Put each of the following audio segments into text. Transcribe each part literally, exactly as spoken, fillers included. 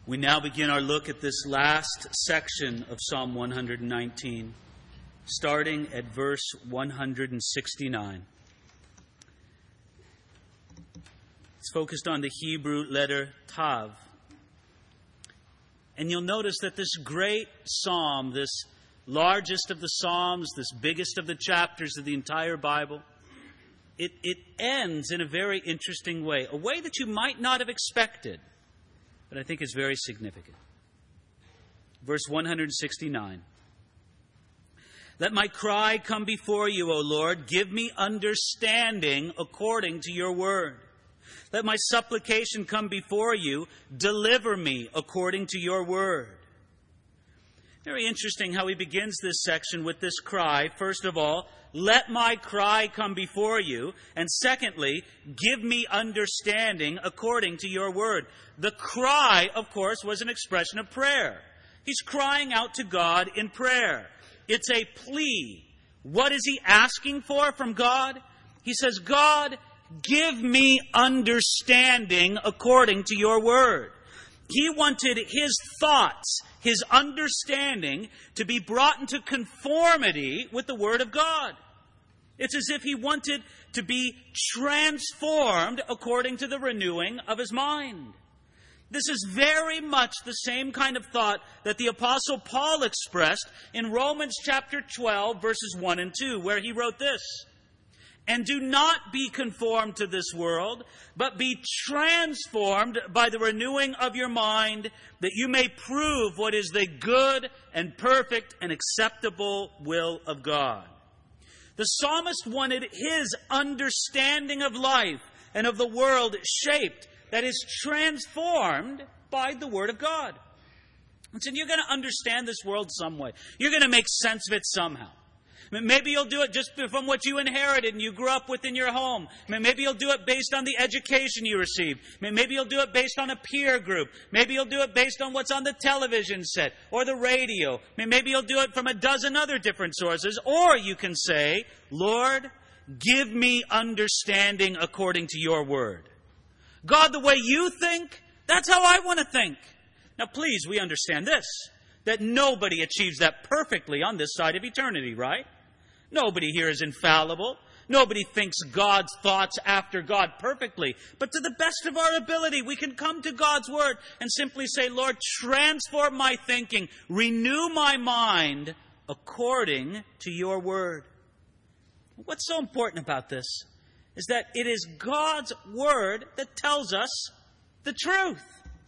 We now begin our look at this last section of Psalm one hundred nineteen, starting at verse one hundred sixty-nine. It's focused on the Hebrew letter Tav. And you'll notice that this great psalm, this largest of the psalms, this biggest of the chapters of the entire Bible, it, it ends in a very interesting way, a way that you might not have expected, but I think is very significant. Verse one hundred sixty-nine. Let my cry come before you, O Lord. Give me understanding according to your word. Let my supplication come before you. Deliver me according to your word. Very interesting how he begins this section with this cry. First of all, let my cry come before you. And secondly, give me understanding according to your word. The cry, of course, was an expression of prayer. He's crying out to God in prayer. It's a plea. What is he asking for from God? He says, God, give me understanding according to your word. He wanted his thoughts, his understanding, to be brought into conformity with the word of God. It's as if he wanted to be transformed according to the renewing of his mind. This is very much the same kind of thought that the Apostle Paul expressed in Romans chapter twelve, verses one and two, where he wrote this, and do not be conformed to this world, but be transformed by the renewing of your mind, that you may prove what is the good and perfect and acceptable will of God. The psalmist wanted his understanding of life and of the world shaped, that is transformed by the Word of God. Listen, you're going to understand this world some way. You're going to make sense of it somehow. Maybe you'll do it just from what you inherited and you grew up within your home. Maybe you'll do it based on the education you received. Maybe you'll do it based on a peer group. Maybe you'll do it based on what's on the television set or the radio. Maybe you'll do it from a dozen other different sources. Or you can say, Lord, give me understanding according to your word. God, the way you think, that's how I want to think. Now, please, we understand this, that nobody achieves that perfectly on this side of eternity, right? Nobody here is infallible. Nobody thinks God's thoughts after God perfectly. But to the best of our ability, we can come to God's word and simply say, Lord, transform my thinking, renew my mind according to your word. What's so important about this is that it is God's word that tells us the truth.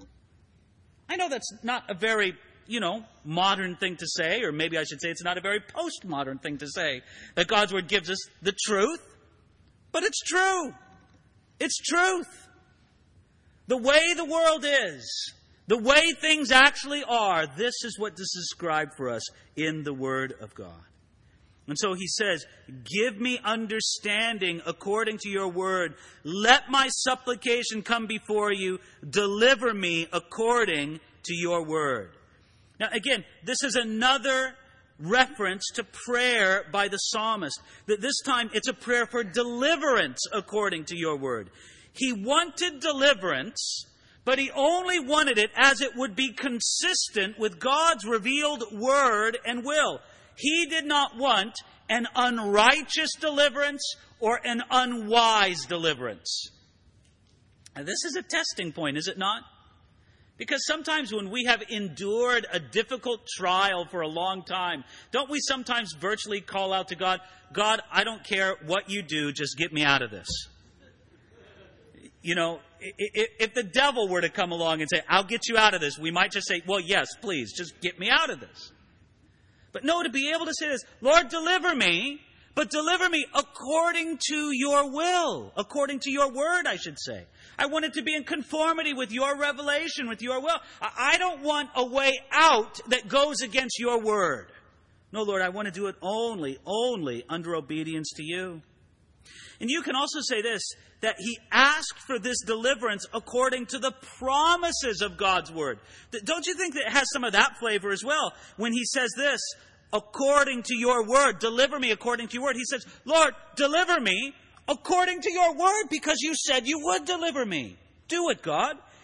I know that's not a very, you know, modern thing to say, or maybe I should say it's not a very postmodern thing to say, that God's word gives us the truth, but it's true. It's truth. The way the world is, the way things actually are, this is what is described for us in the Word of God. And so he says, give me understanding according to your word. Let my supplication come before you. Deliver me according to your word. Now again, this is another reference to prayer by the psalmist. That this time it's a prayer for deliverance according to your word. He wanted deliverance, but he only wanted it as it would be consistent with God's revealed word and will. He did not want an unrighteous deliverance or an unwise deliverance. Now, this is a testing point, is it not? Because sometimes when we have endured a difficult trial for a long time, don't we sometimes virtually call out to God, God, I don't care what you do, just get me out of this. You know, if the devil were to come along and say, I'll get you out of this, we might just say, well, yes, please, just get me out of this. But no, to be able to say this, Lord, deliver me, but deliver me according to your will, according to your word, I should say. I want it to be in conformity with your revelation, with your will. I don't want a way out that goes against your word. No, Lord, I want to do it only, only under obedience to you. And you can also say this, that he asked for this deliverance according to the promises of God's word. Don't you think that it has some of that flavor as well? When he says this, according to your word, deliver me according to your word. He says, Lord, deliver me according to your word because you said you would deliver me. Do it, God.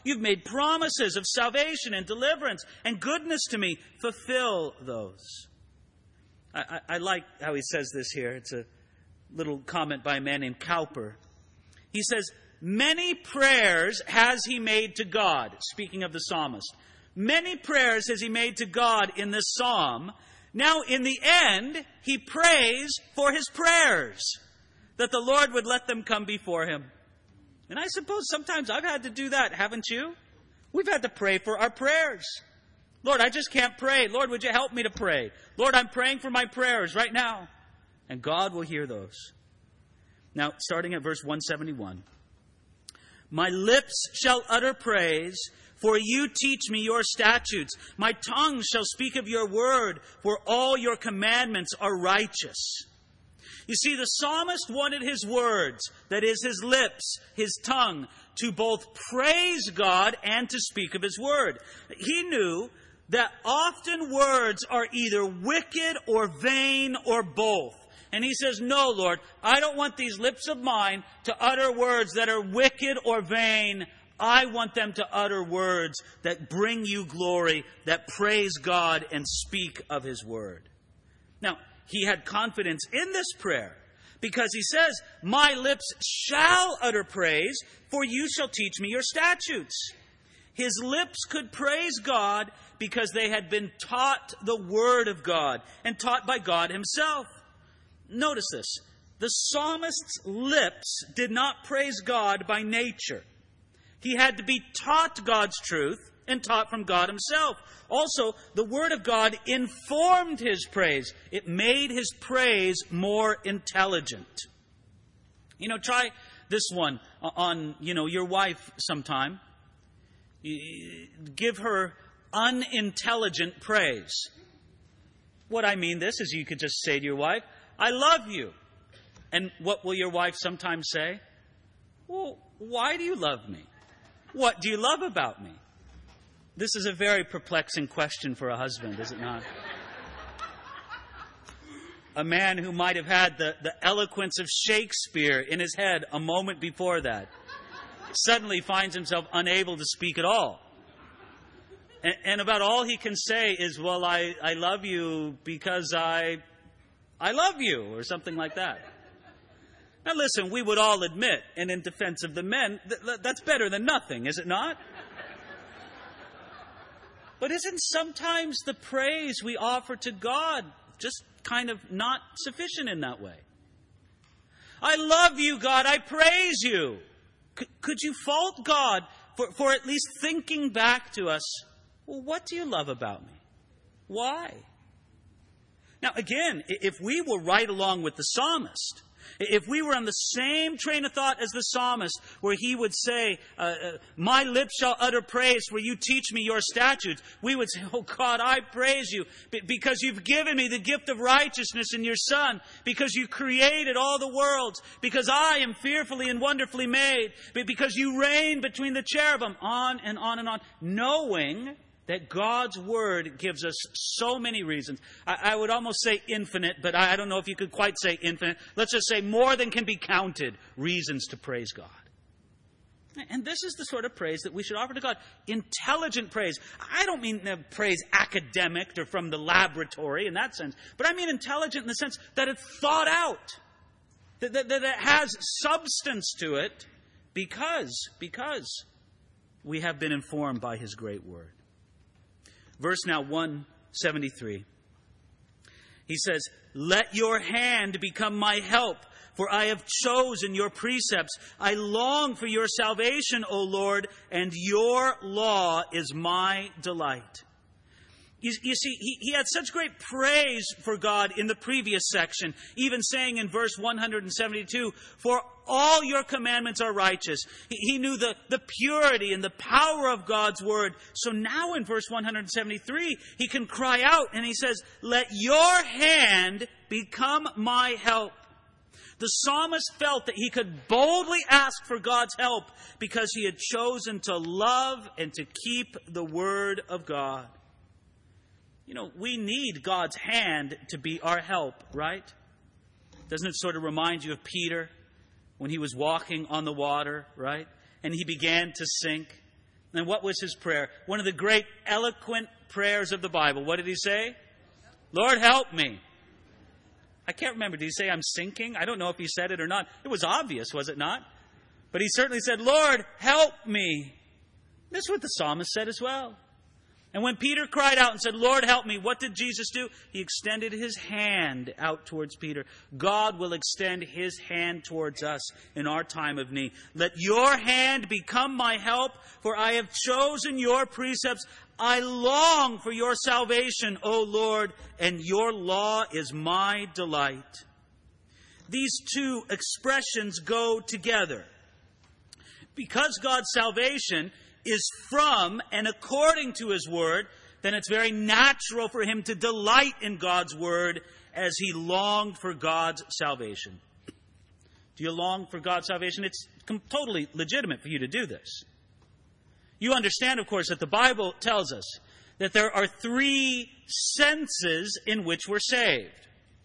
You've made promises of salvation and deliverance and goodness to me. Fulfill those. I, I, I like how he says this here. It's a little comment by a man named Cowper. He says, many prayers has he made to God, speaking of the psalmist. Many prayers has he made to God in this psalm. Now, in the end, he prays for his prayers, that the Lord would let them come before him. And I suppose sometimes I've had to do that, haven't you? We've had to pray for our prayers. Lord, I just can't pray. Lord, would you help me to pray? Lord, I'm praying for my prayers right now. And God will hear those. Now, starting at verse one seventy-one. My lips shall utter praise, for you teach me your statutes. My tongue shall speak of your word, for all your commandments are righteous. You see, the psalmist wanted his words, that is, his lips, his tongue, to both praise God and to speak of his word. He knew that often words are either wicked or vain or both. And he says, no, Lord, I don't want these lips of mine to utter words that are wicked or vain. I want them to utter words that bring you glory, that praise God and speak of his word. Now, he had confidence in this prayer because he says, my lips shall utter praise, for you shall teach me your statutes. His lips could praise God because they had been taught the word of God and taught by God himself. Notice this. The psalmist's lips did not praise God by nature. He had to be taught God's truth and taught from God himself. Also, the word of God informed his praise. It made his praise more intelligent. You know, try this one on, you know, your wife sometime. Give her unintelligent praise. What I mean this is you could just say to your wife, I love you. And what will your wife sometimes say? Well, why do you love me? What do you love about me? This is a very perplexing question for a husband, is it not? A man who might have had the, the eloquence of Shakespeare in his head a moment before that suddenly finds himself unable to speak at all. And, and about all he can say is, well, I, I love you because I, I love you, or something like that. Now listen, we would all admit, and in defense of the men, th- that's better than nothing, is it not? But isn't sometimes the praise we offer to God just kind of not sufficient in that way? I love you, God. I praise you. C- could you fault God for, for at least thinking back to us, well, what do you love about me? Why? Now, again, if we were right along with the psalmist, if we were on the same train of thought as the psalmist, where he would say, uh, uh, my lips shall utter praise, for you teach me your statutes, we would say, oh God, I praise you b- because you've given me the gift of righteousness in your Son, because you created all the worlds, because I am fearfully and wonderfully made, b- because you reign between the cherubim, on and on and on, knowing that God's Word gives us so many reasons. I, I would almost say infinite, but I, I don't know if you could quite say infinite. Let's just say more than can be counted reasons to praise God. And this is the sort of praise that we should offer to God. Intelligent praise. I don't mean uh, praise academic or from the laboratory in that sense, but I mean intelligent in the sense that it's thought out, that, that, that it has substance to it because, because we have been informed by His great Word. Verse now one seventy-three. He says, let your hand become my help, for I have chosen your precepts. I long for your salvation, O Lord, and your law is my delight. You, you see, he, he had such great praise for God in the previous section, even saying in verse one seventy-two, for all your commandments are righteous. He, he knew the, the purity and the power of God's word. So now in verse one seventy-three, he can cry out and he says, let your hand become my help. The psalmist felt that he could boldly ask for God's help because he had chosen to love and to keep the word of God. You know, we need God's hand to be our help, right? Doesn't it sort of remind you of Peter when he was walking on the water, right? And he began to sink. And what was his prayer? One of the great eloquent prayers of the Bible. What did he say? Lord, help me. I can't remember. Did he say, I'm sinking? I don't know if he said it or not. It was obvious, was it not? But he certainly said, Lord, help me. That's what the psalmist said as well. And when Peter cried out and said, Lord, help me, what did Jesus do? He extended his hand out towards Peter. God will extend his hand towards us in our time of need. Let your hand become my help, for I have chosen your precepts. I long for your salvation, O Lord, and your law is my delight. These two expressions go together. Because God's salvation is from and according to his word, then it's very natural for him to delight in God's word as he longed for God's salvation. Do you long for God's salvation? It's totally legitimate for you to do this. You understand, of course, that the Bible tells us that there are three senses in which we're saved.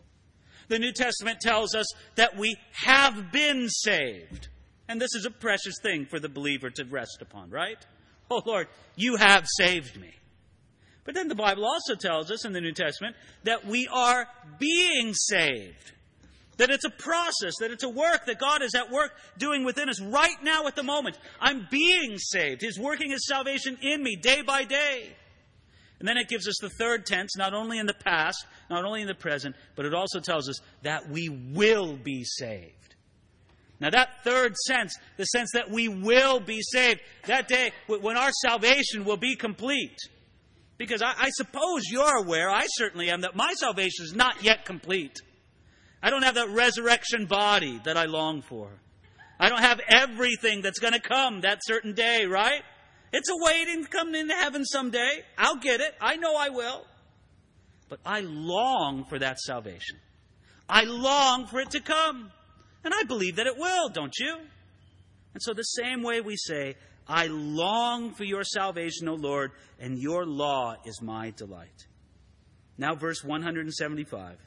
The New Testament tells us that we have been saved. And this is a precious thing for the believer to rest upon, right? Oh, Lord, you have saved me. But then the Bible also tells us in the New Testament that we are being saved. That it's a process, that it's a work that God is at work doing within us right now at the moment. I'm being saved. He's working his salvation in me day by day. And then it gives us the third tense, not only in the past, not only in the present, but it also tells us that we will be saved. Now that third sense, the sense that we will be saved, that day when our salvation will be complete. Because I, I suppose you're aware, I certainly am, that my salvation is not yet complete. I don't have that resurrection body that I long for. I don't have everything that's going to come that certain day, right? It's a waiting to come into heaven someday. I'll get it. I know I will. But I long for that salvation. I long for it to come. And I believe that it will, don't you? And so the same way we say, I long for your salvation, O Lord, and your law is my delight. Now verse one seventy-five.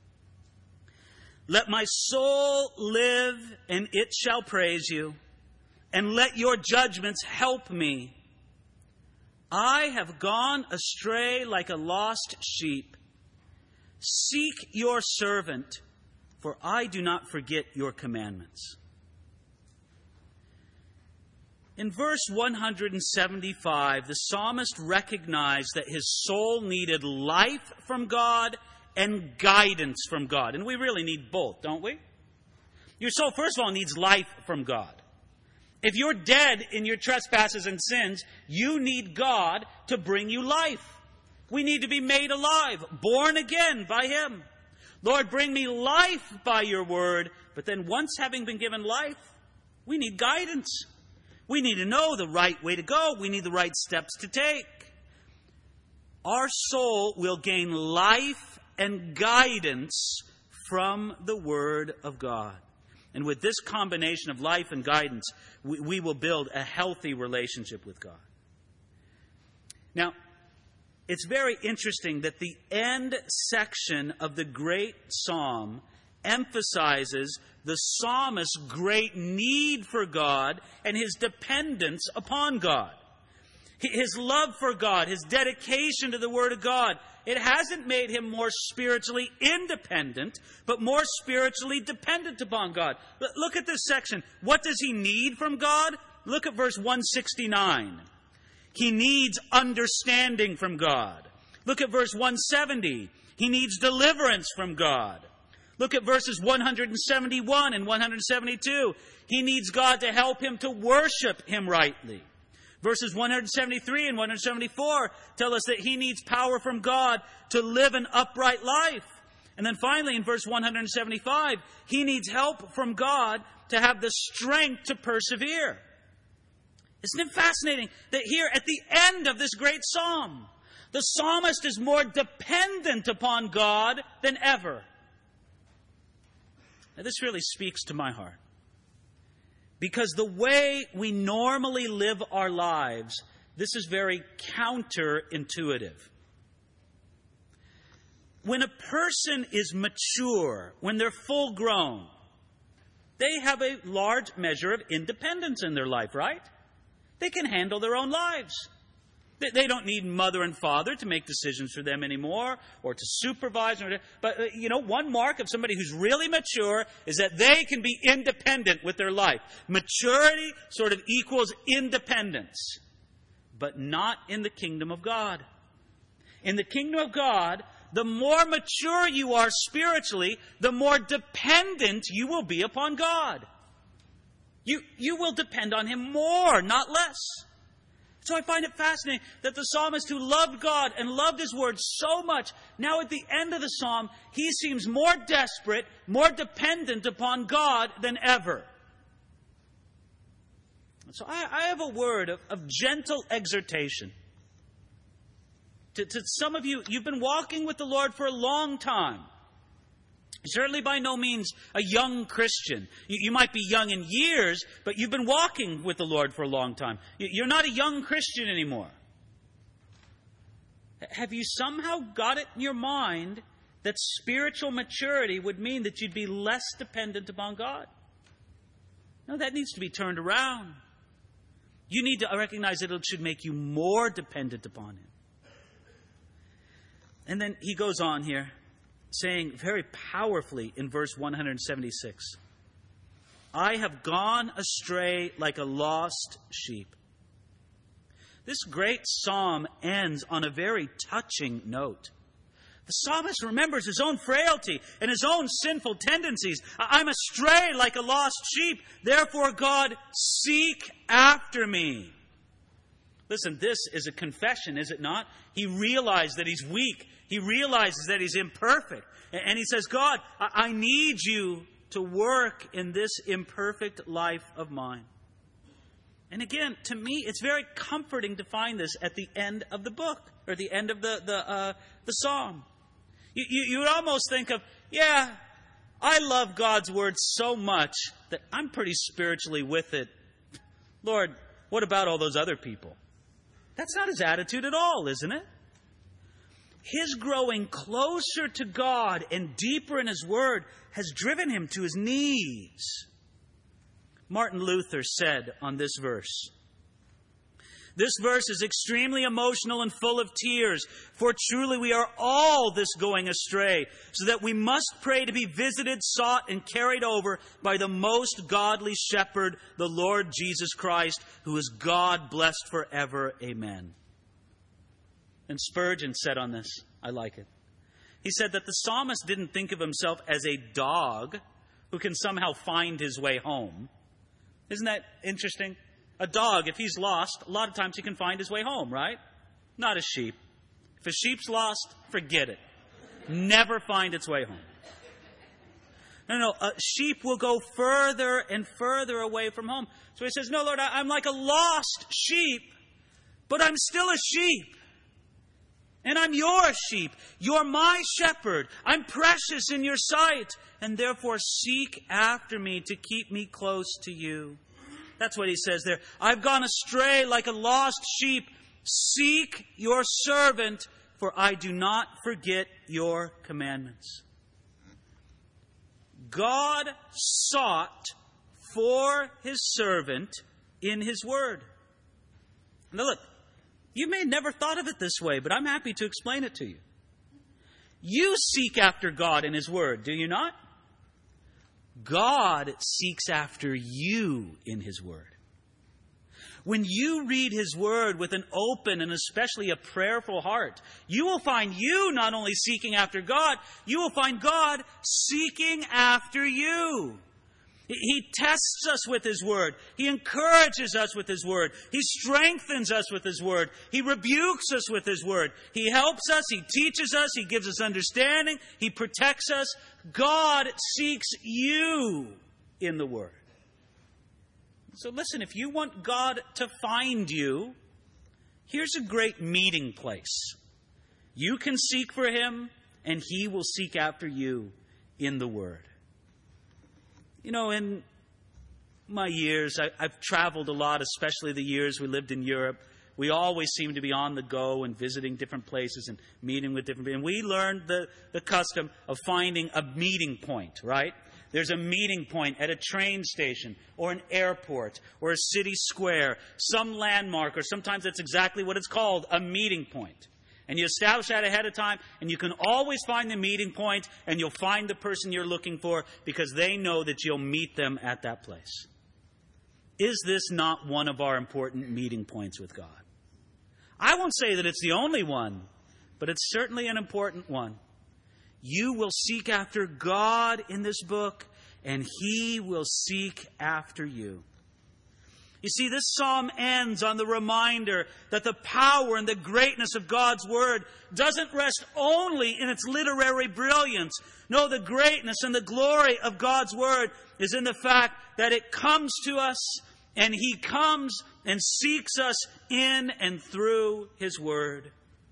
Let my soul live, and it shall praise you, and let your judgments help me. I have gone astray like a lost sheep. Seek your servant, for I do not forget your commandments. In verse one seventy-five, the psalmist recognized that his soul needed life from God and guidance from God. And we really need both, don't we? Your soul, first of all, needs life from God. If you're dead in your trespasses and sins, you need God to bring you life. We need to be made alive, born again by him. Lord, bring me life by your word. But then once having been given life, we need guidance. We need to know the right way to go. We need the right steps to take. Our soul will gain life and guidance from the word of God. And with this combination of life and guidance, we, we will build a healthy relationship with God. Now, it's very interesting that the end section of the great psalm emphasizes the psalmist's great need for God and his dependence upon God. His love for God, his dedication to the Word of God, it hasn't made him more spiritually independent, but more spiritually dependent upon God. Look at this section. What does he need from God? Look at verse one sixty-nine. He needs understanding from God. Look at verse one seventy. He needs deliverance from God. Look at verses one seventy-one and one seventy-two. He needs God to help him to worship him rightly. Verses one seventy-three and one seventy-four tell us that he needs power from God to live an upright life. And then finally in verse one seventy-five, he needs help from God to have the strength to persevere. Isn't it fascinating that here at the end of this great psalm, the psalmist is more dependent upon God than ever. Now, this really speaks to my heart. Because the way we normally live our lives, this is very counterintuitive. When a person is mature, when they're full grown, they have a large measure of independence in their life, right? They can handle their own lives. They don't need mother and father to make decisions for them anymore or to supervise. But, you know, one mark of somebody who's really mature is that they can be independent with their life. Maturity sort of equals independence, but not in the kingdom of God. In the kingdom of God, the more mature you are spiritually, the more dependent you will be upon God. You, you will depend on Him more, not less. So I find it fascinating that the psalmist who loved God and loved His word so much, now at the end of the psalm, he seems more desperate, more dependent upon God than ever. So I, I have a word of, of gentle exhortation. To, to some of you, you've been walking with the Lord for a long time. Certainly by no means a young Christian. You, you might be young in years, but you've been walking with the Lord for a long time. You, you're not a young Christian anymore. Have you somehow got it in your mind that spiritual maturity would mean that you'd be less dependent upon God? No, that needs to be turned around. You need to recognize that it should make you more dependent upon Him. And then he goes on here, saying very powerfully in verse one seventy-six, I have gone astray like a lost sheep. This great psalm ends on a very touching note. The psalmist remembers his own frailty and his own sinful tendencies. I'm astray like a lost sheep. Therefore, God, seek after me. Listen, this is a confession, is it not? He realized that he's weak. He realizes that he's imperfect. And he says, God, I need you to work in this imperfect life of mine. And again, to me, it's very comforting to find this at the end of the book, or the end of the, the, uh, the psalm. You, you, you would almost think of, yeah, I love God's word so much that I'm pretty spiritually with it. Lord, what about all those other people? That's not his attitude at all, isn't it? His growing closer to God and deeper in His Word has driven him to his knees. Martin Luther said on this verse, this verse is extremely emotional and full of tears, for truly we are all this going astray, so that we must pray to be visited, sought, and carried over by the most godly shepherd, the Lord Jesus Christ, who is God blessed forever. Amen. And Spurgeon said on this, I like it. He said that the psalmist didn't think of himself as a dog who can somehow find his way home. Isn't that interesting? A dog, if he's lost, a lot of times he can find his way home, right? Not a sheep. If a sheep's lost, forget it. Never find its way home. No, no, a sheep will go further and further away from home. So he says, no, Lord, I'm like a lost sheep, but I'm still a sheep. And I'm your sheep. You're my shepherd. I'm precious in your sight. And therefore seek after me to keep me close to you. That's what he says there. I've gone astray like a lost sheep. Seek your servant, for I do not forget your commandments. God sought for His servant in His word. Now look, you may have never thought of it this way, but I'm happy to explain it to you. You seek after God in His word, do you not? God seeks after you in His word. When you read His word with an open and especially a prayerful heart, you will find you not only seeking after God, you will find God seeking after you. He tests us with His word. He encourages us with His word. He strengthens us with His word. He rebukes us with His word. He helps us. He teaches us. He gives us understanding. He protects us. God seeks you in the word. So listen, if you want God to find you, here's a great meeting place. You can seek for Him, and He will seek after you in the word. You know, in my years, I, I've traveled a lot, especially the years we lived in Europe. We always seemed to be on the go and visiting different places and meeting with different people. And we learned the, the custom of finding a meeting point, right? There's a meeting point at a train station or an airport or a city square, some landmark, or sometimes that's exactly what it's called, a meeting point. And you establish that ahead of time, and you can always find the meeting point, and you'll find the person you're looking for because they know that you'll meet them at that place. Is this not one of our important meeting points with God? I won't say that it's the only one, but it's certainly an important one. You will seek after God in this book, and He will seek after you. You see, this psalm ends on the reminder that the power and the greatness of God's Word doesn't rest only in its literary brilliance. No, the greatness and the glory of God's Word is in the fact that it comes to us, and He comes and seeks us in and through His Word.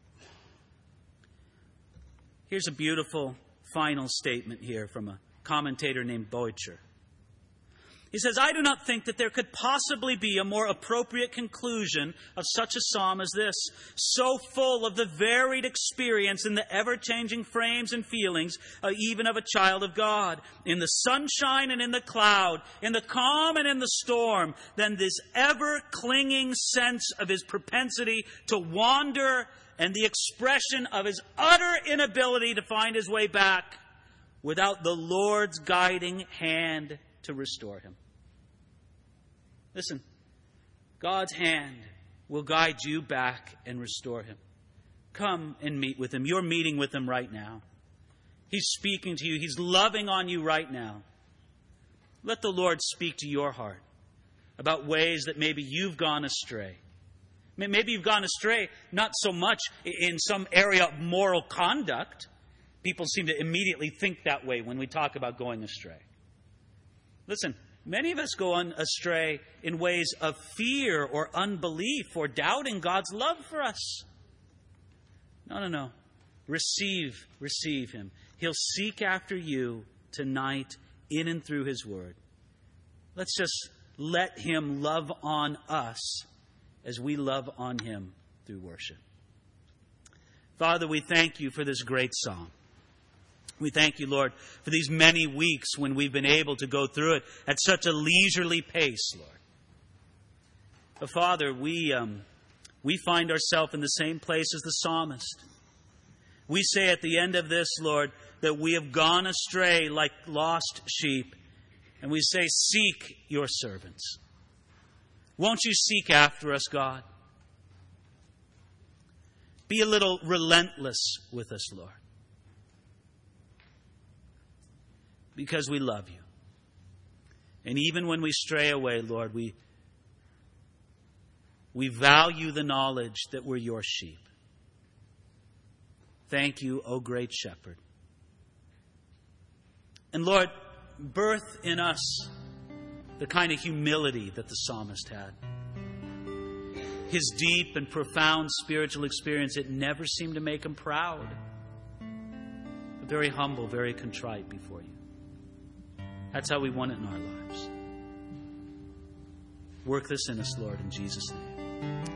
Here's a beautiful final statement here from a commentator named Boettcher. He says, I do not think that there could possibly be a more appropriate conclusion of such a psalm as this, so full of the varied experience and the ever-changing frames and feelings, uh, even of a child of God, in the sunshine and in the cloud, in the calm and in the storm, than this ever-clinging sense of his propensity to wander and the expression of his utter inability to find his way back without the Lord's guiding hand to restore him. Listen, God's hand will guide you back and restore him. Come and meet with him. You're meeting with him right now. He's speaking to you. He's loving on you right now. Let the Lord speak to your heart about ways that maybe you've gone astray. Maybe you've gone astray not so much in some area of moral conduct. People seem to immediately think that way when we talk about going astray. Listen, many of us go on astray in ways of fear or unbelief or doubting God's love for us. No, no, no. Receive, receive him. He'll seek after you tonight in and through his word. Let's just let him love on us as we love on him through worship. Father, we thank you for this great psalm. We thank you, Lord, for these many weeks when we've been able to go through it at such a leisurely pace, Lord. But Father, we um, we find ourselves in the same place as the psalmist. We say at the end of this, Lord, that we have gone astray like lost sheep. And we say, seek your servants. Won't you seek after us, God? Be a little relentless with us, Lord. Because we love you. And even when we stray away, Lord, we, we value the knowledge that we're your sheep. Thank you, O great shepherd. And Lord, birth in us the kind of humility that the psalmist had. His deep and profound spiritual experience, it never seemed to make him proud. But very humble, very contrite before you. That's how we want it in our lives. Work this in us, Lord, in Jesus' name.